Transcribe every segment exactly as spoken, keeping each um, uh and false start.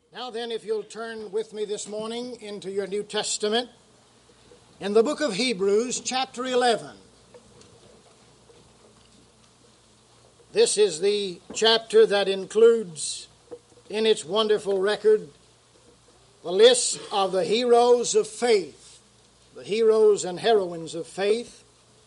Now then, if you'll turn with me this morning into your New Testament, in the book of Hebrews, chapter eleven. This is the chapter that includes in its wonderful record the list of the heroes of faith, the heroes and heroines of faith,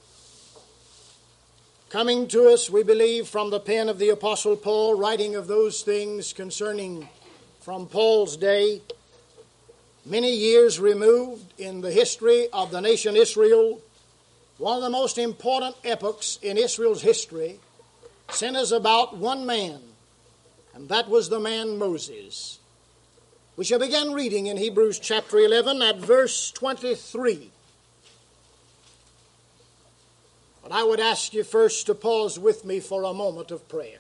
coming to us, we believe, from the pen of the Apostle Paul, writing of those things concerning from Paul's day, many years removed in the history of the nation Israel, one of the most important epochs in Israel's history, centers about one man, and that was the man Moses. We shall begin reading in Hebrews chapter eleven at verse twenty-three. But I would ask you first to pause with me for a moment of prayer.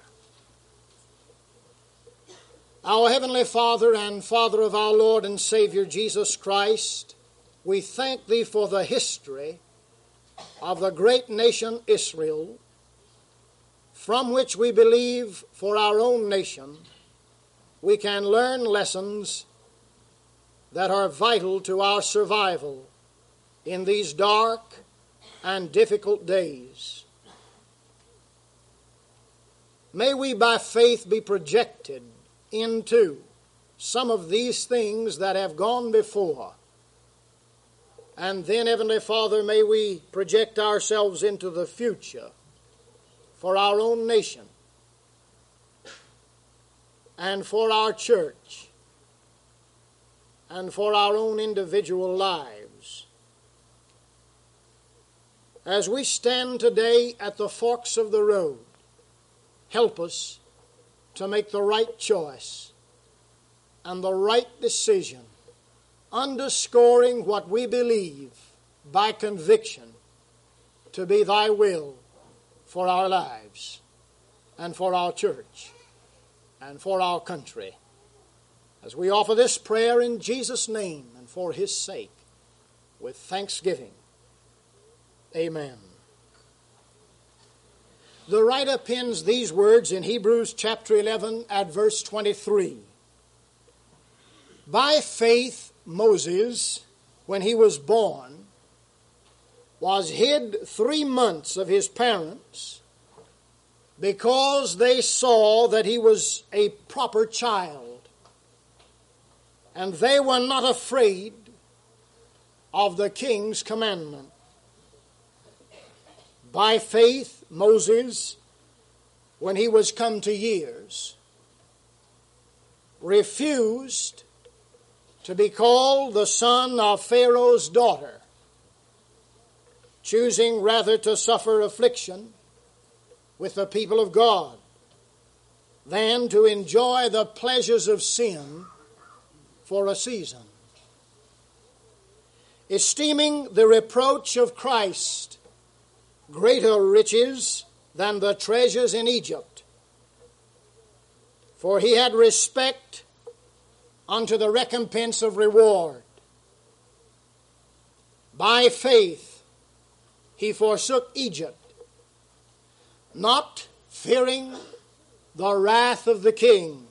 Our Heavenly Father and Father of our Lord and Savior Jesus Christ, we thank Thee for the history of the great nation Israel, from which we believe for our own nation we can learn lessons that are vital to our survival in these dark and difficult days. May we by faith be projected into some of these things that have gone before. And then, Heavenly Father, may we project ourselves into the future for our own nation and for our church and for our own individual lives. As we stand today at the forks of the road, help us to make the right choice and the right decision, underscoring what we believe by conviction to be Thy will for our lives and for our church and for our country. As we offer this prayer in Jesus' name and for His sake, with thanksgiving. Amen. The writer pens these words in Hebrews chapter eleven at verse twenty-three. By faith, Moses, when he was born, was hid three months of his parents because they saw that he was a proper child, and they were not afraid of the king's commandment. By faith, Moses, when he was come to years, refused to be called the son of Pharaoh's daughter, choosing rather to suffer affliction with the people of God than to enjoy the pleasures of sin for a season. Esteeming the reproach of Christ greater riches than the treasures in Egypt, for he had respect unto the recompense of reward. By faith he forsook Egypt, not fearing the wrath of the king,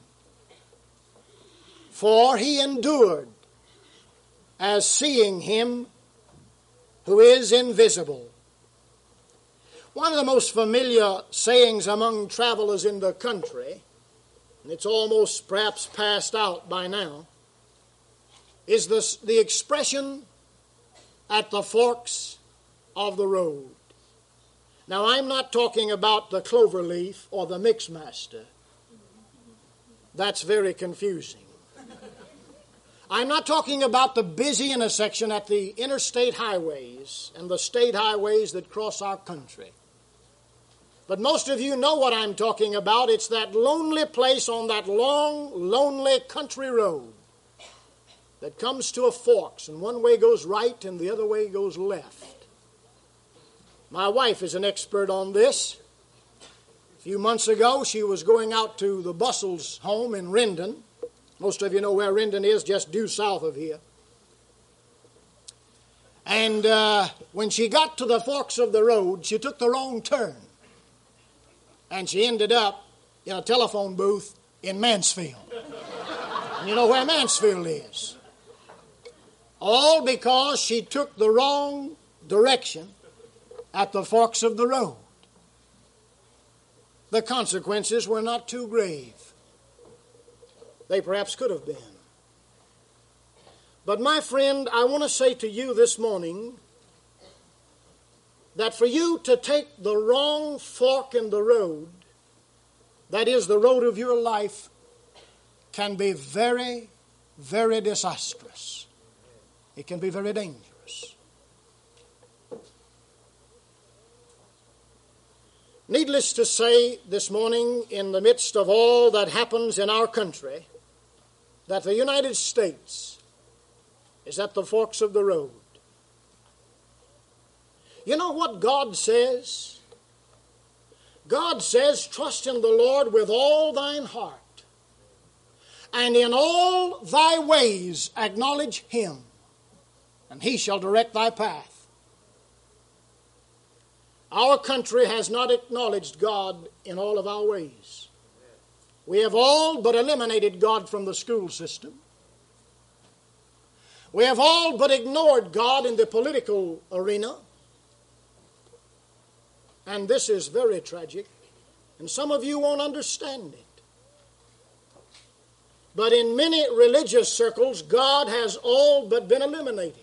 for he endured as seeing him who is invisible. One of the most familiar sayings among travelers in the country, and it's almost perhaps passed out by now, is this, the expression, at the forks of the road. Now, I'm not talking about the cloverleaf or the mixmaster. That's very confusing. I'm not talking about the busy intersection at the interstate highways and the state highways that cross our country. But most of you know what I'm talking about. It's that lonely place on that long, lonely country road that comes to a forks, and one way goes right and the other way goes left. My wife is an expert on this. A few months ago, she was going out to the Bussells' home in Rendon. Most of you know where Rendon is, just due south of here. And uh, when she got to the forks of the road, she took the wrong turn. And she ended up in a telephone booth in Mansfield. And you know where Mansfield is. All because she took the wrong direction at the forks of the road. The consequences were not too grave. They perhaps could have been. But my friend, I want to say to you this morning that for you to take the wrong fork in the road, that is the road of your life, can be very, very disastrous. It can be very dangerous. Needless to say this morning, in the midst of all that happens in our country, that the United States is at the forks of the road. You know what God says? God says, trust in the Lord with all thine heart, and in all thy ways acknowledge him, and he shall direct thy path. Our country has not acknowledged God in all of our ways. We have all but eliminated God from the school system. We have all but ignored God in the political arena. And this is very tragic. And some of you won't understand it. But in many religious circles, God has all but been eliminated.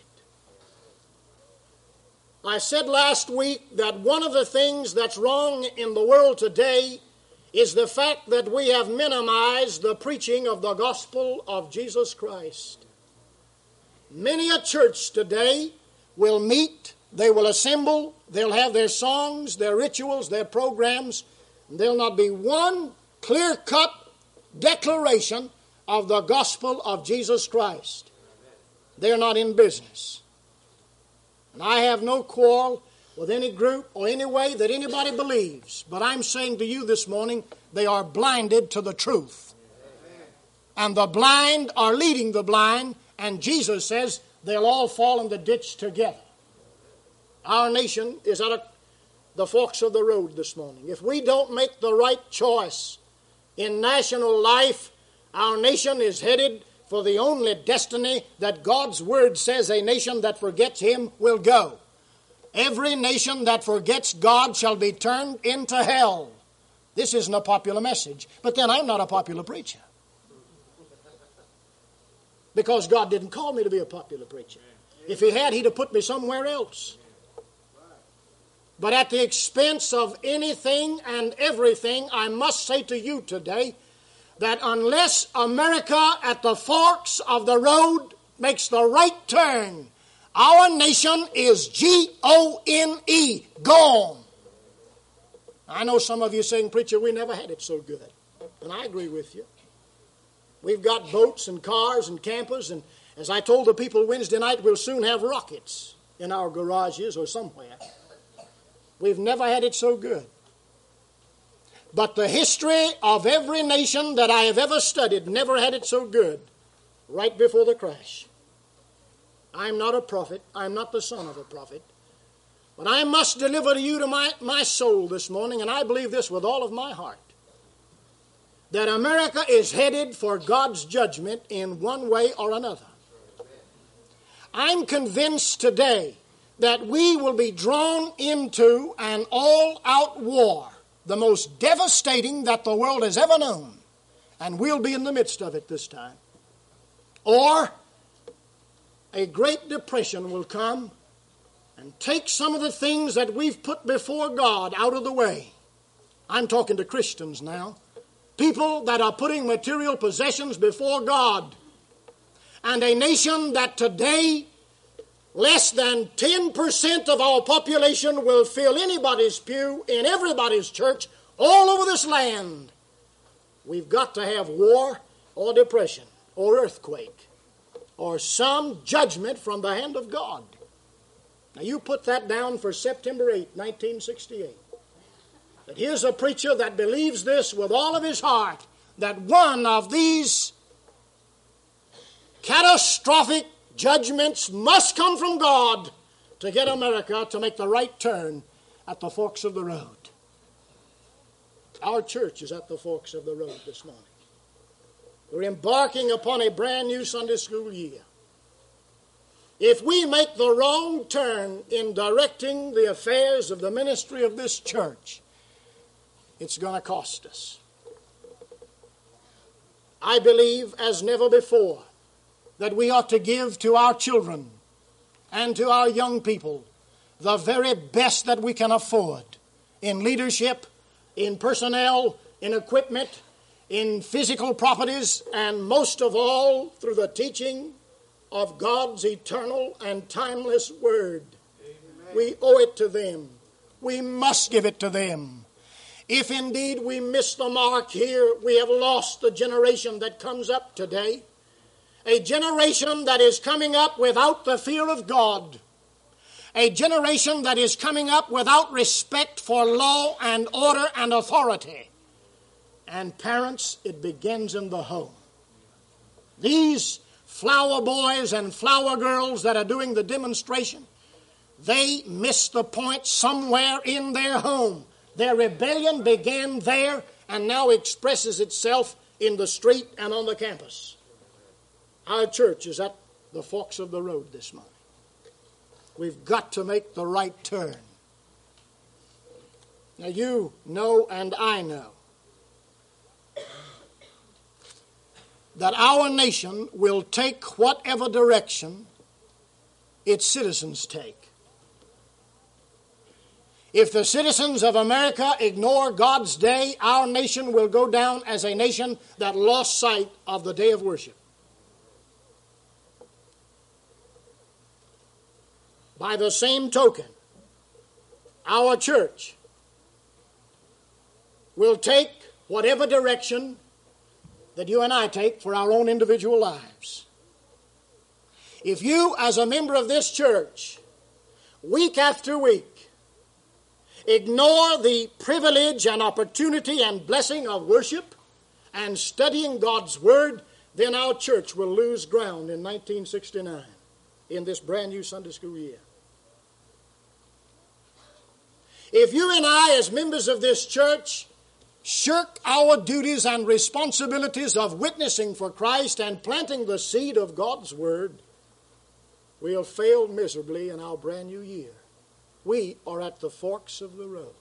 I said last week that one of the things that's wrong in the world today is the fact that we have minimized the preaching of the gospel of Jesus Christ. Many a church today will meet, they will assemble, they'll have their songs, their rituals, their programs, and there'll not be one clear-cut declaration of the gospel of Jesus Christ. They're not in business. And I have no quarrel with any group or any way that anybody believes, but I'm saying to you this morning, they are blinded to the truth. And the blind are leading the blind, and Jesus says they'll all fall in the ditch together. Our nation is at a, the forks of the road this morning. If we don't make the right choice in national life, our nation is headed for the only destiny that God's Word says a nation that forgets Him will go. Every nation that forgets God shall be turned into hell. This isn't a popular message, but then I'm not a popular preacher. Because God didn't call me to be a popular preacher. If He had, He'd have put me somewhere else. But at the expense of anything and everything, I must say to you today that unless America at the forks of the road makes the right turn, our nation is G O N E, gone. I know some of you saying, preacher, we never had it so good. And I agree with you. We've got boats and cars and campers, and as I told the people Wednesday night, we'll soon have rockets in our garages or somewhere. We've never had it so good. But the history of every nation that I have ever studied never had it so good right before the crash. I'm not a prophet. I'm not the son of a prophet. But I must deliver to you to my, my soul this morning, and I believe this with all of my heart, that America is headed for God's judgment in one way or another. I'm convinced today that we will be drawn into an all-out war, the most devastating that the world has ever known, and we'll be in the midst of it this time. Or a Great Depression will come and take some of the things that we've put before God out of the way. I'm talking to Christians now. People that are putting material possessions before God. And a nation that today, less than ten percent of our population will fill anybody's pew in everybody's church all over this land. We've got to have war or depression or earthquake or some judgment from the hand of God. Now you put that down for September eighth, nineteen sixty-eight. That here's a preacher that believes this with all of his heart, that one of these catastrophic judgments must come from God to get America to make the right turn at the forks of the road. Our church is at the forks of the road this morning. We're embarking upon a brand new Sunday school year. If we make the wrong turn in directing the affairs of the ministry of this church, it's going to cost us. I believe, as never before, that we ought to give to our children and to our young people the very best that we can afford in leadership, in personnel, in equipment, in physical properties, and most of all through the teaching of God's eternal and timeless Word. Amen. We owe it to them. We must give it to them. If indeed we miss the mark here, we have lost the generation that comes up today. A generation that is coming up without the fear of God. A generation that is coming up without respect for law and order and authority. And parents, it begins in the home. These flower boys and flower girls that are doing the demonstration, they miss the point somewhere in their home. Their rebellion began there and now expresses itself in the street and on the campus. Our church is at the forks of the road this morning. We've got to make the right turn. Now you know and I know that our nation will take whatever direction its citizens take. If the citizens of America ignore God's day, our nation will go down as a nation that lost sight of the day of worship. By the same token, our church will take whatever direction that you and I take for our own individual lives. If you, as a member of this church, week after week, ignore the privilege and opportunity and blessing of worship and studying God's Word, then our church will lose ground in nineteen sixty-nine in this brand new Sunday school year. If you and I, as members of this church, shirk our duties and responsibilities of witnessing for Christ and planting the seed of God's Word, we'll fail miserably in our brand new year. We are at the forks of the road.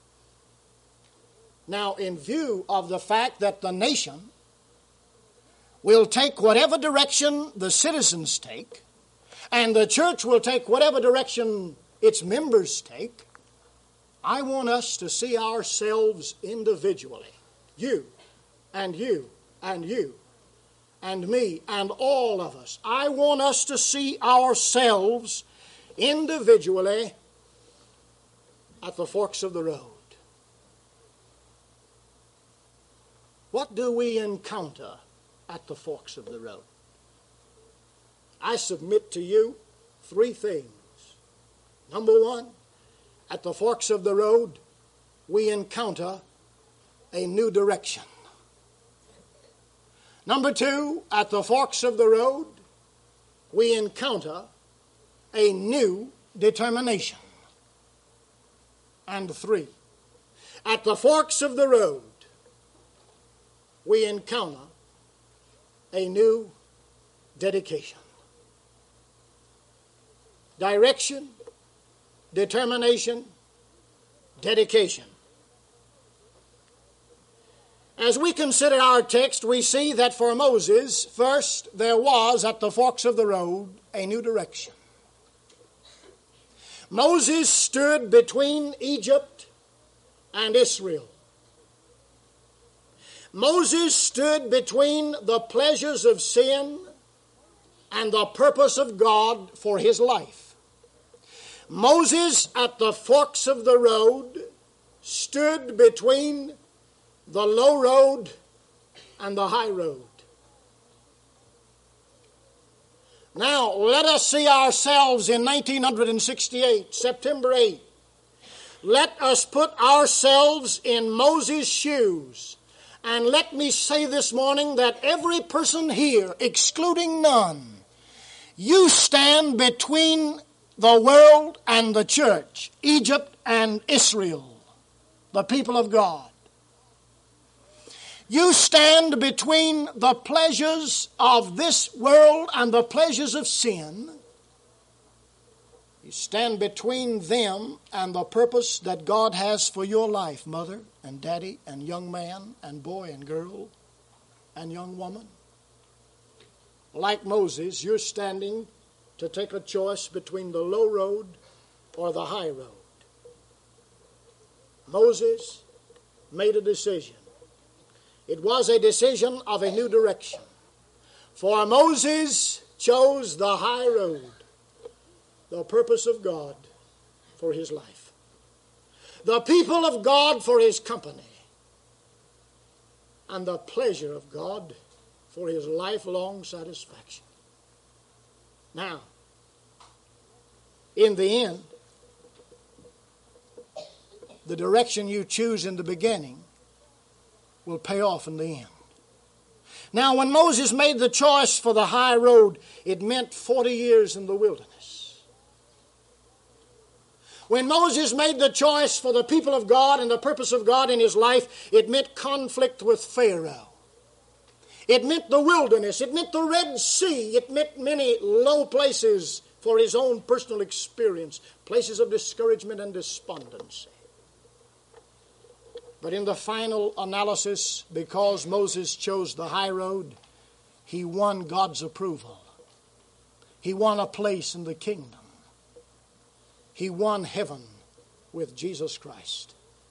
Now, in view of the fact that the nation will take whatever direction the citizens take, and the church will take whatever direction its members take, I want us to see ourselves individually. You, and you, and you, and me, and all of us. I want us to see ourselves individually at the forks of the road. What do we encounter at the forks of the road? I submit to you three things. Number one, at the forks of the road, we encounter a new direction. Number two, at the forks of the road, we encounter a new determination. And three, at the forks of the road, we encounter a new dedication. Direction, determination, dedication. As we consider our text, we see that for Moses, first, there was at the forks of the road a new direction. Moses stood between Egypt and Israel. Moses stood between the pleasures of sin and the purpose of God for his life. Moses, at the forks of the road, stood between the low road and the high road. Now, let us see ourselves in nineteen sixty-eight, September eighth. Let us put ourselves in Moses' shoes. And let me say this morning that every person here, excluding none, you stand between the world and the church, Egypt and Israel, the people of God. You stand between the pleasures of this world and the pleasures of sin. You stand between them and the purpose that God has for your life, mother and daddy and young man and boy and girl and young woman. Like Moses, you're standing to take a choice between the low road or the high road. Moses made a decision. It was a decision of a new direction. For Moses chose the high road, the purpose of God for his life, the people of God for his company, and the pleasure of God for his lifelong satisfaction. Now, in the end, the direction you choose in the beginning will pay off in the end. Now, when Moses made the choice for the high road, it meant forty years in the wilderness. When Moses made the choice for the people of God and the purpose of God in his life, it meant conflict with Pharaoh. It meant the wilderness. It meant the Red Sea. It meant many low places for his own personal experience, places of discouragement and despondency. But in the final analysis, because Moses chose the high road, he won God's approval. He won a place in the kingdom. He won heaven with Jesus Christ.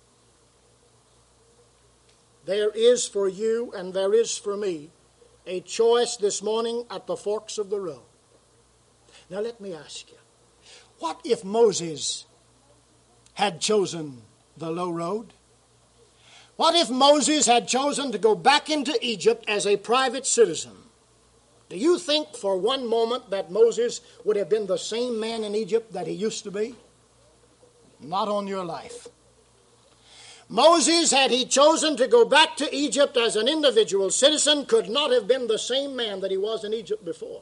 There is for you and there is for me a choice this morning at the forks of the road. Now let me ask you, what if Moses had chosen the low road? What if Moses had chosen to go back into Egypt as a private citizen? Do you think for one moment that Moses would have been the same man in Egypt that he used to be? Not on your life. Moses, had he chosen to go back to Egypt as an individual citizen, could not have been the same man that he was in Egypt before.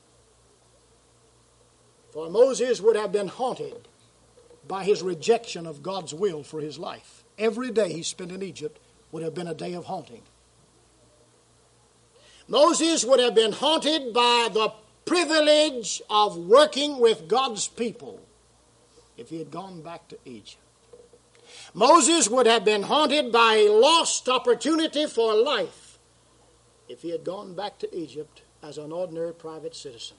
For Moses would have been haunted by his rejection of God's will for his life. Every day he spent in Egypt would have been a day of haunting. Moses would have been haunted by the privilege of working with God's people if he had gone back to Egypt. Moses would have been haunted by a lost opportunity for life if he had gone back to Egypt as an ordinary private citizen.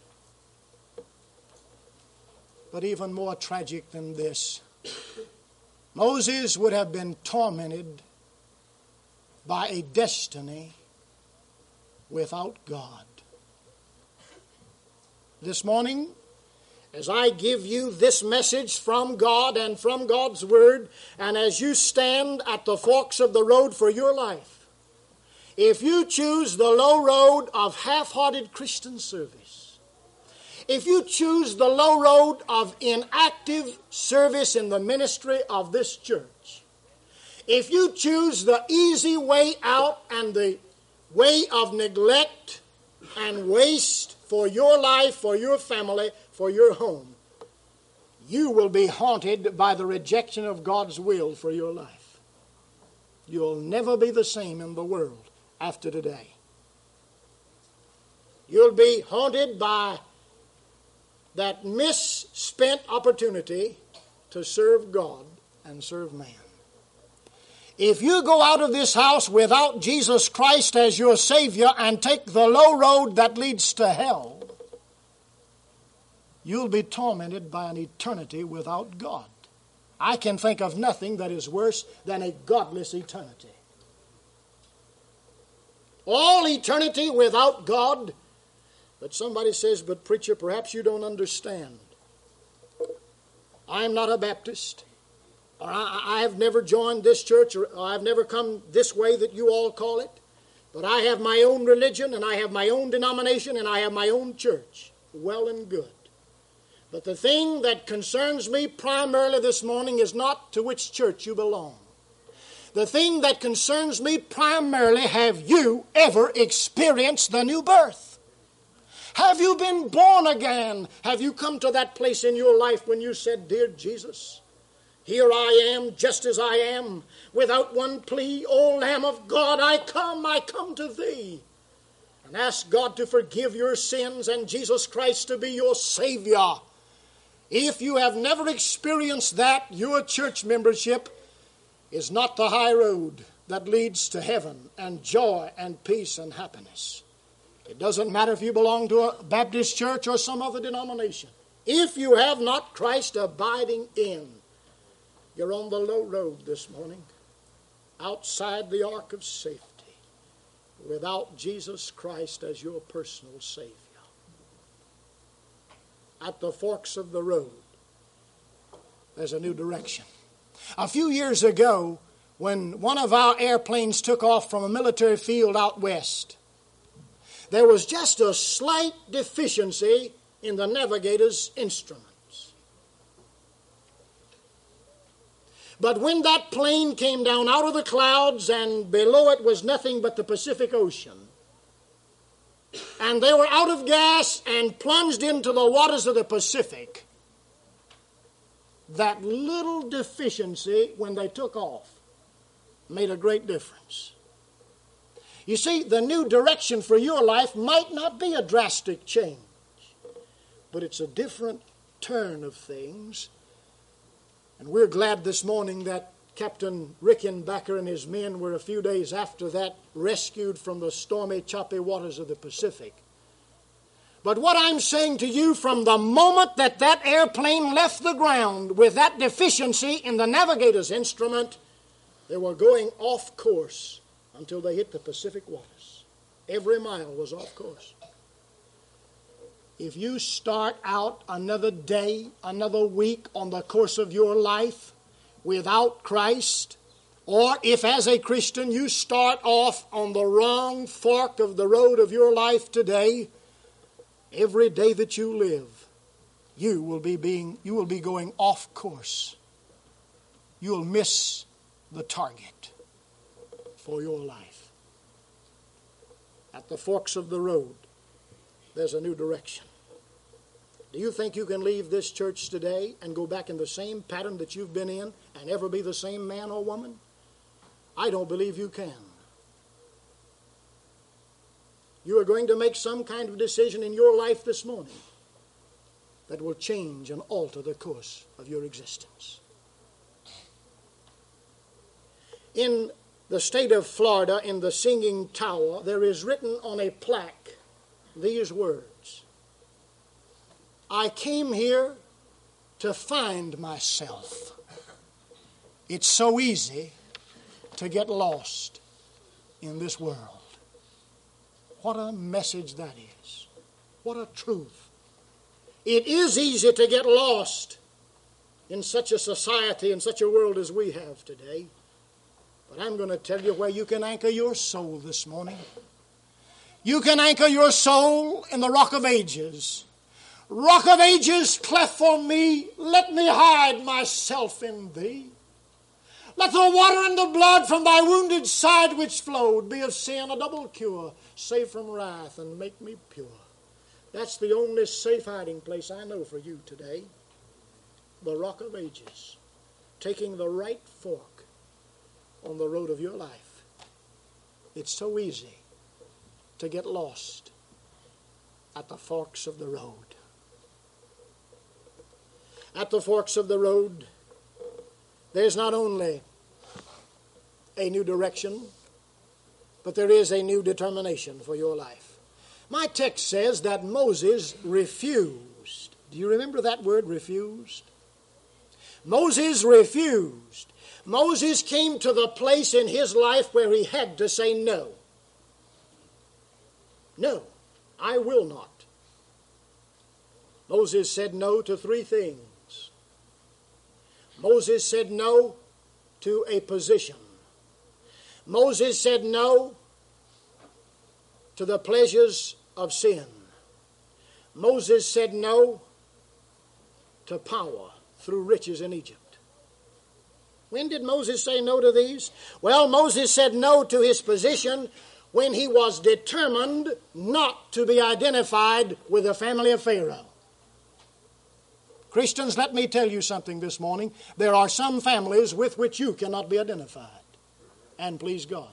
But even more tragic than this, Moses would have been tormented by a destiny without God. This morning, as I give you this message from God and from God's Word, and as you stand at the forks of the road for your life, if you choose the low road of half-hearted Christian service, if you choose the low road of inactive service in the ministry of this church, if you choose the easy way out and the way of neglect and waste for your life, for your family, for your home, you will be haunted by the rejection of God's will for your life. You'll never be the same in the world after today. You'll be haunted by that misspent opportunity to serve God and serve man. If you go out of this house without Jesus Christ as your Savior and take the low road that leads to hell, you'll be tormented by an eternity without God. I can think of nothing that is worse than a godless eternity. All eternity without God. But somebody says, but preacher, perhaps you don't understand. I'm not a Baptist. Or I, I have never joined this church, or I've never come this way that you all call it. But I have my own religion, and I have my own denomination, and I have my own church. Well and good. But the thing that concerns me primarily this morning is not to which church you belong. The thing that concerns me primarily, have you ever experienced the new birth? Have you been born again? Have you come to that place in your life when you said, Dear Jesus, Here I am, just as I am, without one plea. O Lamb of God, I come, I come to thee. And ask God to forgive your sins and Jesus Christ to be your Savior. If you have never experienced that, your church membership is not the high road that leads to heaven and joy and peace and happiness. It doesn't matter if you belong to a Baptist church or some other denomination. If you have not Christ abiding in, you're on the low road this morning, outside the ark of safety, without Jesus Christ as your personal Savior. At the forks of the road, there's a new direction. A few years ago, when one of our airplanes took off from a military field out west, there was just a slight deficiency in the navigator's instruments. But when that plane came down out of the clouds and below it was nothing but the Pacific Ocean, and they were out of gas and plunged into the waters of the Pacific, that little deficiency when they took off made a great difference. You see, the new direction for your life might not be a drastic change, but it's a different turn of things. And we're glad this morning that Captain Rickenbacker and his men were a few days after that rescued from the stormy, choppy waters of the Pacific. But what I'm saying to you, from the moment that that airplane left the ground with that deficiency in the navigator's instrument, they were going off course until they hit the Pacific waters. Every mile was off course. If you start out another day, another week on the course of your life without Christ, or if as a Christian you start off on the wrong fork of the road of your life today, every day that you live, you will be being, you will be going off course. You will miss the target for your life. At the forks of the road, there's a new direction. Do you think you can leave this church today and go back in the same pattern that you've been in and ever be the same man or woman? I don't believe you can. You are going to make some kind of decision in your life this morning that will change and alter the course of your existence. In the state of Florida, in the Singing Tower, there is written on a plaque these words: I came here to find myself. It's so easy to get lost in this world. What a message that is. What a truth. It is easy to get lost in such a society, in such a world as we have today. But I'm going to tell you where you can anchor your soul this morning. You can anchor your soul in the Rock of Ages. Rock of Ages, cleft for me, let me hide myself in thee. Let the water and the blood from thy wounded side which flowed be of sin a double cure, save from wrath and make me pure. That's the only safe hiding place I know for you today. The Rock of Ages, taking the right fork on the road of your life. It's so easy to get lost at the forks of the road. At the forks of the road, there's not only a new direction, but there is a new determination for your life. My text says that Moses refused. Do you remember that word, refused? Moses refused. Moses came to the place in his life where he had to say no. No, I will not. Moses said no to three things. Moses said no to a position. Moses said no to the pleasures of sin. Moses said no to power through riches in Egypt. When did Moses say no to these? Well, Moses said no to his position when he was determined not to be identified with the family of Pharaoh. Christians, let me tell you something this morning. There are some families with which you cannot be identified. And please God.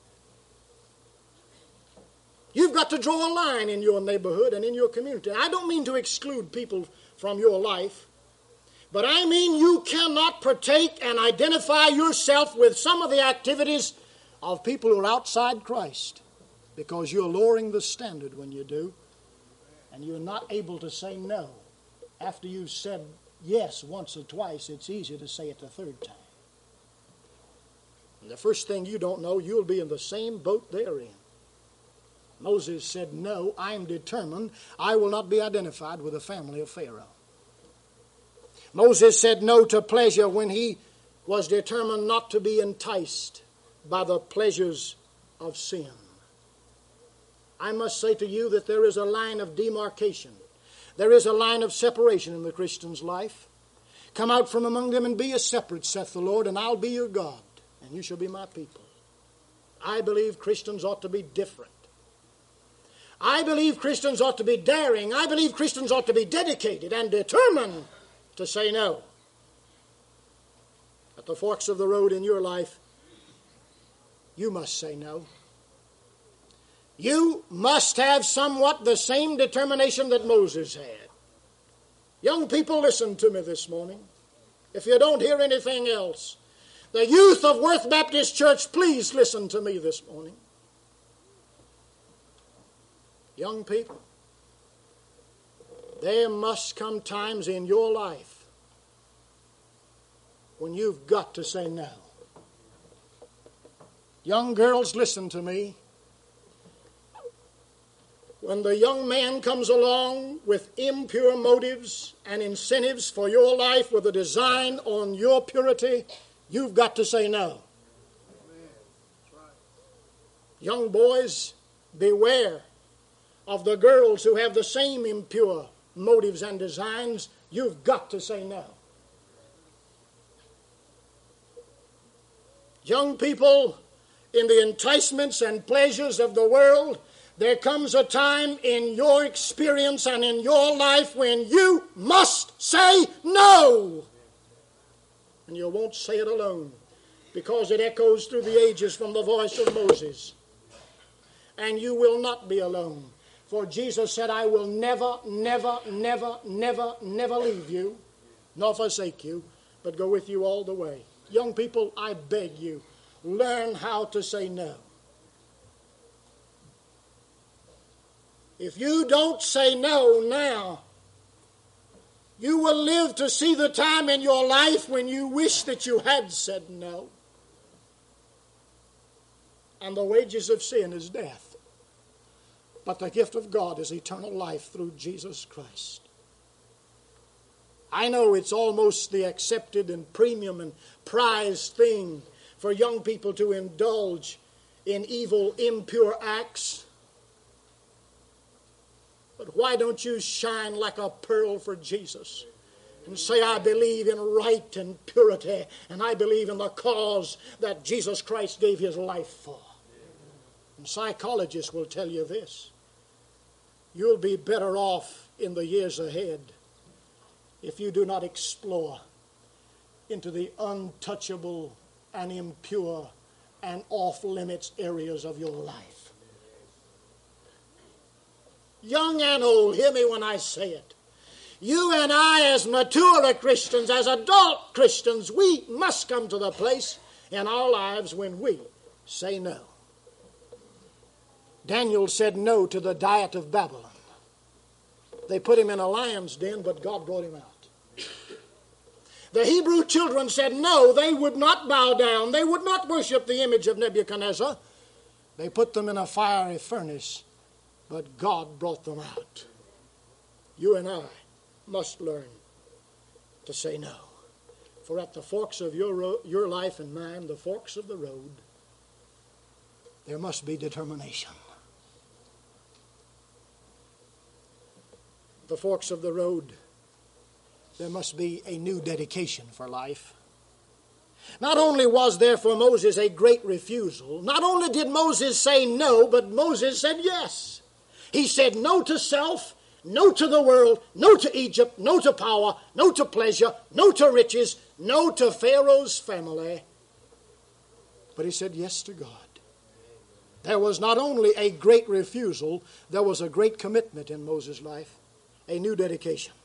You've got to draw a line in your neighborhood and in your community. I don't mean to exclude people from your life, but I mean you cannot partake and identify yourself with some of the activities of people who are outside Christ, because you're lowering the standard when you do, and you're not able to say no. After you've said yes once or twice, it's easier to say it the third time. And the first thing you don't know, you'll be in the same boat they're in. Moses said, no, I'm determined I will not be identified with the family of Pharaoh. Moses said no to pleasure when he was determined not to be enticed by the pleasures of sin. I must say to you that there is a line of demarcation. There is a line of separation in the Christian's life. Come out from among them and be ye separate, saith the Lord, and I'll be your God, and you shall be my people. I believe Christians ought to be different. I believe Christians ought to be daring. I believe Christians ought to be dedicated and determined to say no. At the forks of the road in your life, you must say no. You must have somewhat the same determination that Moses had. Young people, listen to me this morning. If you don't hear anything else, the youth of Worth Baptist Church, please listen to me this morning. Young people, there must come times in your life when you've got to say no. Young girls, listen to me. When the young man comes along with impure motives and incentives for your life with a design on your purity, you've got to say no. Young boys, beware of the girls who have the same impure motives and designs. You've got to say no. Young people, in the enticements and pleasures of the world, there comes a time in your experience and in your life when you must say no. And you won't say it alone, because it echoes through the ages from the voice of Moses. And you will not be alone. For Jesus said, I will never, never, never, never, never leave you, nor forsake you, but go with you all the way. Young people, I beg you, learn how to say no. If you don't say no now, you will live to see the time in your life when you wish that you had said no. And the wages of sin is death. But the gift of God is eternal life through Jesus Christ. I know it's almost the accepted and premium and prized thing for young people to indulge in evil, impure acts. But why don't you shine like a pearl for Jesus and say, I believe in right and purity, and I believe in the cause that Jesus Christ gave his life for. And psychologists will tell you this. You'll be better off in the years ahead if you do not explore into the untouchable and impure and off-limits areas of your life. Young and old, hear me when I say it. You and I, as mature Christians, as adult Christians, we must come to the place in our lives when we say no. Daniel said no to the diet of Babylon. They put him in a lion's den, but God brought him out. The Hebrew children said no, they would not bow down. They would not worship the image of Nebuchadnezzar. They put them in a fiery furnace, but God brought them out. You and I must learn to say no. For at the forks of your, ro- your life and mine, the forks of the road, there must be determination. The forks of the road, there must be a new dedication for life. Not only was there for Moses a great refusal, not only did Moses say no, but Moses said yes. He said no to self no to the world, no to Egypt, no to power, no to pleasure, no to riches, no to Pharaoh's family. But he said yes to God. There was not only a great refusal, there was a great commitment in Moses' life, a new dedication.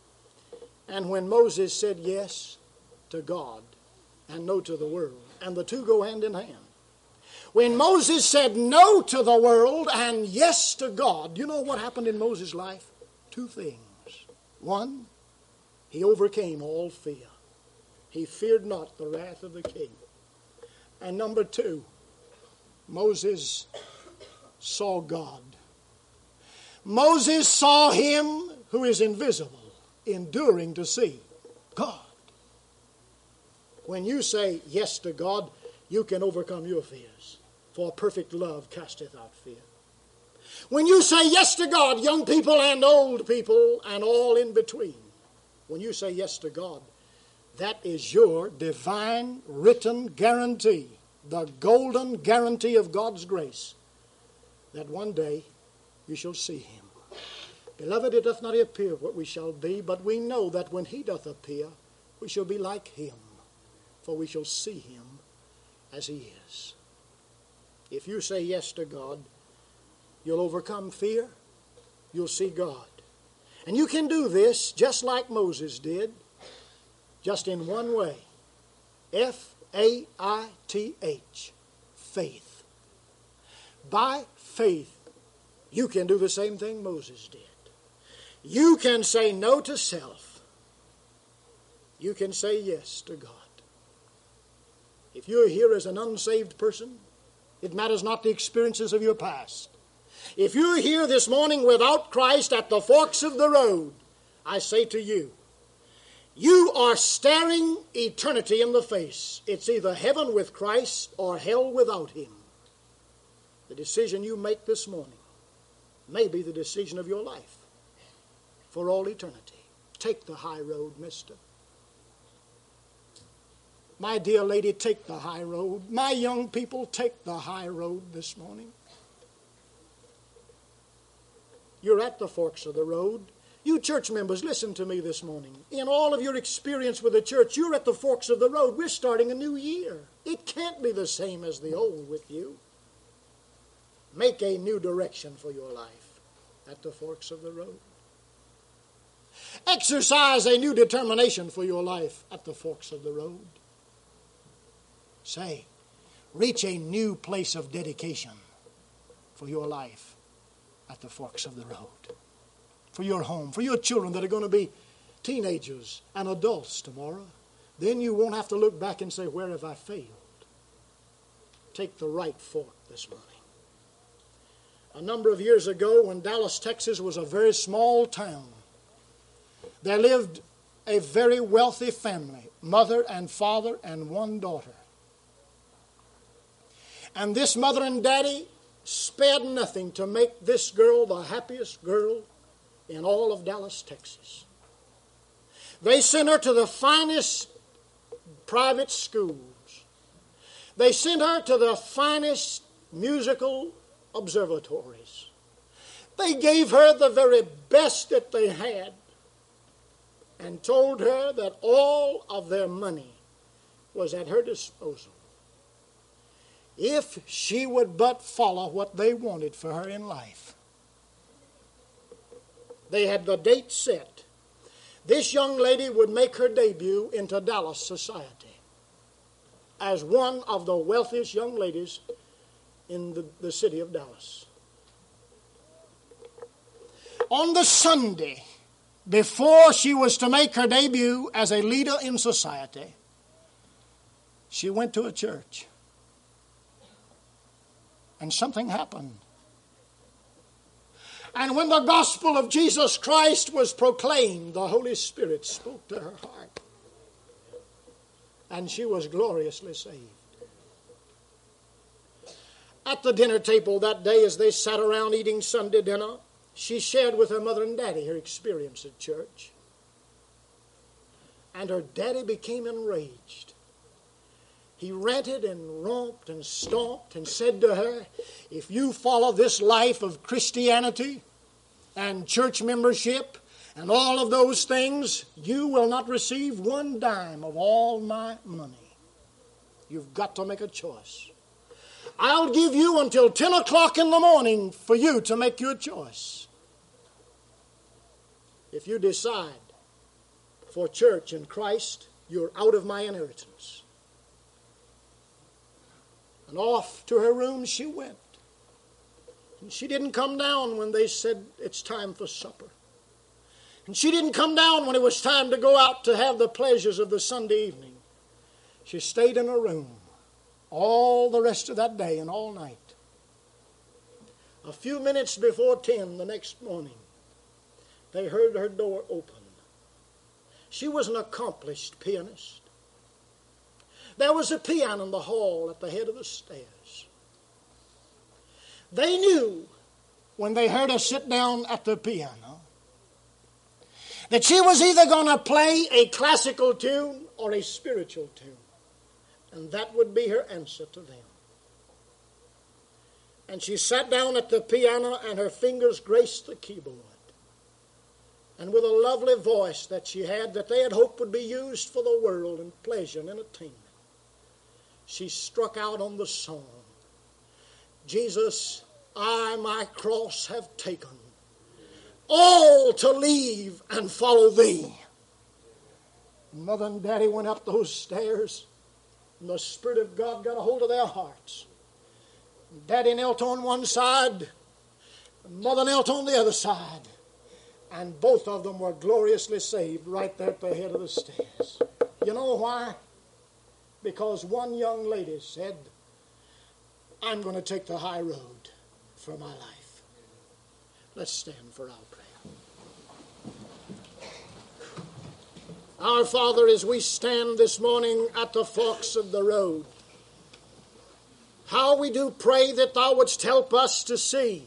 And when Moses said yes to God and no to the world, and the two go hand in hand. When Moses said no to the world and yes to God, you know what happened in Moses' life? Two things. One, he overcame all fear. He feared not the wrath of the king. And number two, Moses saw God. Moses saw him who is invisible, enduring to see God. When you say yes to God, you can overcome your fears. For perfect love casteth out fear. When you say yes to God, young people and old people and all in between, when you say yes to God, that is your divine written guarantee, the golden guarantee of God's grace, that one day you shall see him. Beloved, it doth not appear what we shall be, but we know that when he doth appear, we shall be like him, for we shall see him as he is. If you say yes to God, you'll overcome fear, you'll see God. And you can do this just like Moses did, just in one way. F A I T H, faith. By faith, you can do the same thing Moses did. You can say no to self. You can say yes to God. If you're here as an unsaved person, it matters not the experiences of your past. If you're here this morning without Christ at the forks of the road, I say to you, you are staring eternity in the face. It's either heaven with Christ or hell without him. The decision you make this morning may be the decision of your life for all eternity. Take the high road, mister. My dear lady, take the high road. My young people, take the high road this morning. You're at the forks of the road. You church members, listen to me this morning. In all of your experience with the church, you're at the forks of the road. We're starting a new year. It can't be the same as the old with you. Make a new direction for your life at the forks of the road. Exercise a new determination for your life at the forks of the road. Say, reach a new place of dedication for your life at the forks of the road. For your home, for your children that are going to be teenagers and adults tomorrow. Then you won't have to look back and say, where have I failed? Take the right fork this morning. A number of years ago, when Dallas, Texas was a very small town, there lived a very wealthy family, mother and father and one daughter. And this mother and daddy spared nothing to make this girl the happiest girl in all of Dallas, Texas. They sent her to the finest private schools. They sent her to the finest musical observatories. They gave her the very best that they had and told her that all of their money was at her disposal if she would but follow what they wanted for her in life. They had the date set. This young lady would make her debut into Dallas society as one of the wealthiest young ladies in the, the city of Dallas. On the Sunday before she was to make her debut as a leader in society, she went to a church. And something happened. And when the gospel of Jesus Christ was proclaimed, the Holy Spirit spoke to her heart. And she was gloriously saved. At the dinner table that day, as they sat around eating Sunday dinner, she shared with her mother and daddy her experience at church. And her daddy became enraged. He ranted and romped and stomped and said to her, if you follow this life of Christianity and church membership and all of those things, you will not receive one dime of all my money. You've got to make a choice. I'll give you until ten o'clock in the morning for you to make your choice. If you decide for church in Christ, you're out of my inheritance. And off to her room she went. And she didn't come down when they said it's time for supper. And she didn't come down when it was time to go out to have the pleasures of the Sunday evening. She stayed in her room all the rest of that day and all night. A few minutes before ten the next morning, they heard her door open. She was an accomplished pianist. There was a piano in the hall at the head of the stairs. They knew when they heard her sit down at the piano that she was either going to play a classical tune or a spiritual tune. And that would be her answer to them. And she sat down at the piano and her fingers graced the keyboard. And with a lovely voice that she had, that they had hoped would be used for the world and pleasure and entertainment, she struck out on the song, Jesus, I my cross have taken, all to leave and follow thee. Mother and Daddy went up those stairs, and the Spirit of God got a hold of their hearts. Daddy knelt on one side, and Mother knelt on the other side, and both of them were gloriously saved right there at the head of the stairs. You know why? Because one young lady said, I'm going to take the high road for my life. Let's stand for our prayer. Our Father, as we stand this morning at the forks of the road, how we do pray that Thou wouldst help us to see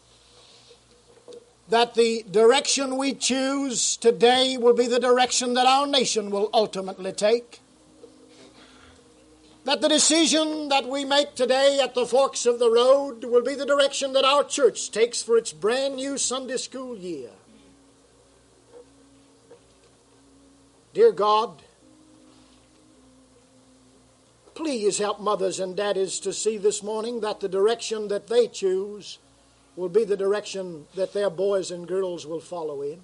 that the direction we choose today will be the direction that our nation will ultimately take. That the decision that we make today at the forks of the road will be the direction that our church takes for its brand new Sunday school year. Dear God, please help mothers and daddies to see this morning that the direction that they choose will be the direction that their boys and girls will follow in.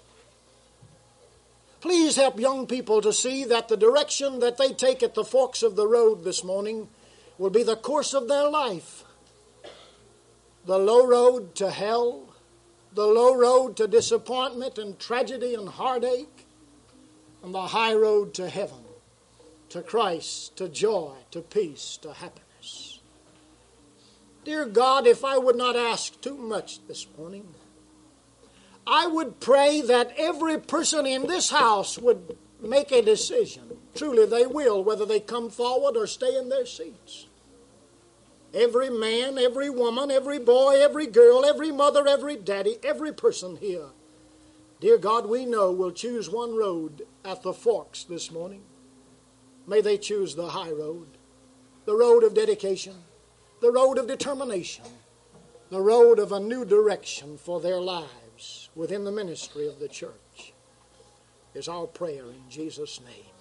Please help young people to see that the direction that they take at the forks of the road this morning will be the course of their life. The low road to hell, the low road to disappointment and tragedy and heartache, and the high road to heaven, to Christ, to joy, to peace, to happiness. Dear God, if I would not ask too much this morning, I would pray that every person in this house would make a decision. Truly they will, whether they come forward or stay in their seats. Every man, every woman, every boy, every girl, every mother, every daddy, every person here, dear God, we know will choose one road at the forks this morning. May they choose the high road, the road of dedication, the road of determination, the road of a new direction for their lives within the ministry of the church, is our prayer in Jesus' name.